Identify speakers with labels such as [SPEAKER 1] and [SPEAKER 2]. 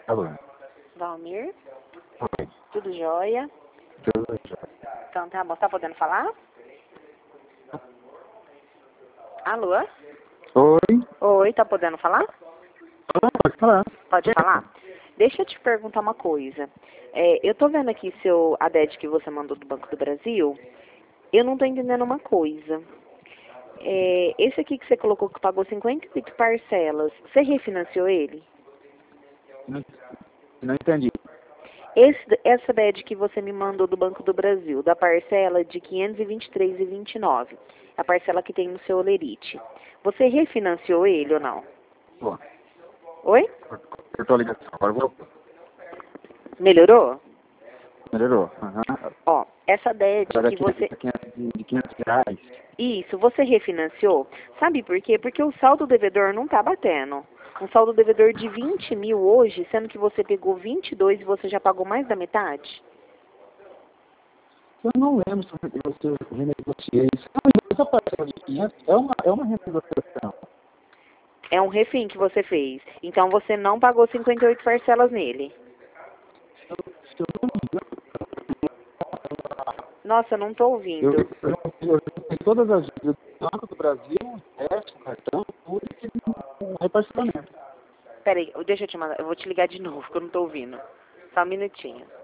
[SPEAKER 1] Alô?
[SPEAKER 2] Valmir,
[SPEAKER 1] Oi.
[SPEAKER 2] tudo jóia?
[SPEAKER 1] Tudo jóia.
[SPEAKER 2] Então tá bom, tá podendo falar? Alô?
[SPEAKER 1] Oi?
[SPEAKER 2] Oi, tá podendo falar?
[SPEAKER 1] Ah, pode falar.
[SPEAKER 2] Pode falar? Deixa eu te perguntar uma coisa. Eu tô vendo aqui a DED que você mandou do Banco do Brasil, eu não tô entendendo uma coisa. Esse aqui que você colocou que pagou 58 parcelas, você refinanciou ele?
[SPEAKER 1] Não, não entendi.
[SPEAKER 2] Essa DED que você me mandou do Banco do Brasil, da parcela de 523,29, a parcela que tem no seu Olerite, você refinanciou ele ou não?
[SPEAKER 1] Bom,
[SPEAKER 2] Oi?
[SPEAKER 1] cortou a ligação. Agora voltou.
[SPEAKER 2] Melhorou?
[SPEAKER 1] Melhorou. Aham.
[SPEAKER 2] Ó, essa DED
[SPEAKER 1] Agora
[SPEAKER 2] que você...
[SPEAKER 1] de 500 reais.
[SPEAKER 2] Isso, você refinanciou. Sabe por quê? Porque o saldo devedor não tá batendo. Um saldo devedor de 20 mil hoje, sendo que você pegou 22 e você já pagou mais da metade?
[SPEAKER 1] Eu não lembro se você renegociei isso. Não, essa parcela de 500 é uma renegociação.
[SPEAKER 2] É um refim que você fez. Então você não pagou 58 parcelas nele.
[SPEAKER 1] Se eu não me engano,
[SPEAKER 2] Nossa, eu não tô ouvindo.
[SPEAKER 1] eu tenho todas as dívidas do Banco do Brasil, resto, cartão, tudo que um reparcelamento.
[SPEAKER 2] Peraí, deixa eu te mandar. Eu vou te ligar de novo, porque eu não tô ouvindo. Só um minutinho.